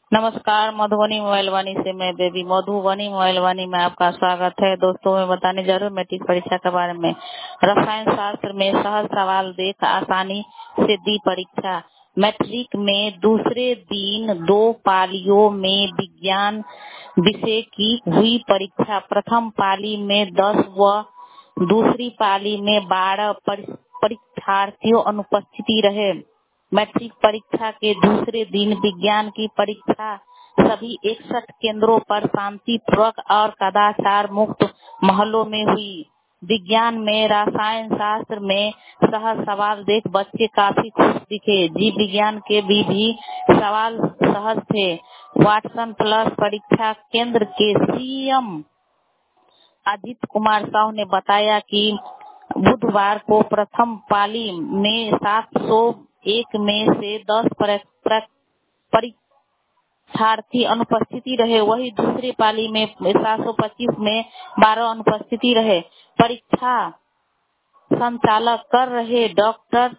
नमस्कार, मधुबनी मोबाइल वाणी से मैं बेबी मधुबनी मोबाइल वाणी में आपका स्वागत है। दोस्तों, मैं बताने जा रही हूँ मैट्रिक परीक्षा के बारे में। रसायन शास्त्र में सहज सवाल देख आसानी से दी परीक्षा। मैट्रिक में दूसरे दिन 2 पालियों में विज्ञान विषय की हुई परीक्षा। प्रथम पाली में 10 व दूसरी पाली में 12 परीक्षार्थियों अनुपस्थिति रहे। मैट्रिक परीक्षा के दूसरे दिन विज्ञान की परीक्षा सभी 61 केंद्रों पर शांतिपूर्वक और कदाचार मुक्त माहौल में हुई। विज्ञान में रसायन शास्त्र में सहज सवाल देख बच्चे काफी खुश दिखे। जीव विज्ञान के भी सवाल सहज थे। वाटसन प्लस परीक्षा केंद्र के सीएम अजित कुमार साहू ने बताया कि बुधवार को प्रथम पाली में 701 में से 10 परीक्षार्थी अनुपस्थिति रहे, वही दूसरी पाली में 725 में 12 अनुपस्थिति रहे। परीक्षा संचालक कर रहे डॉक्टर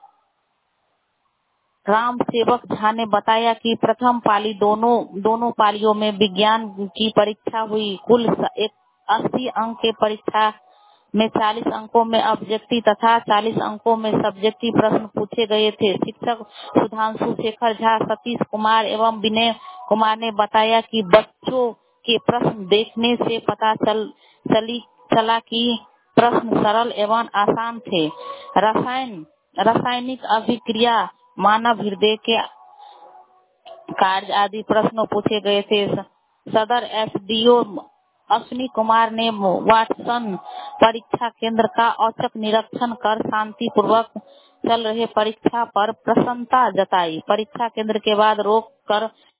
राम सेवक झा ने बताया कि प्रथम पाली दोनों पालियों में विज्ञान की परीक्षा हुई। कुल 80 अंक के परीक्षा में 40 अंकों में ऑब्जेक्टिव तथा 40 अंकों में सब्जेक्टिव प्रश्न पूछे गए थे। शिक्षक सुधांशु शेखर झा, सतीश कुमार एवं विनय कुमार ने बताया कि बच्चों के प्रश्न देखने से पता चला कि प्रश्न सरल एवं आसान थे। रासायनिक अभिक्रिया, मानव हृदय के कार्य आदि प्रश्न पूछे गए थे। सदर एसडीओ अश्विनी कुमार ने वाटसन परीक्षा केंद्र का औचक निरीक्षण कर शांतिपूर्वक चल रहे परीक्षा पर प्रसन्नता जताई। परीक्षा केंद्र के बाद रोक कर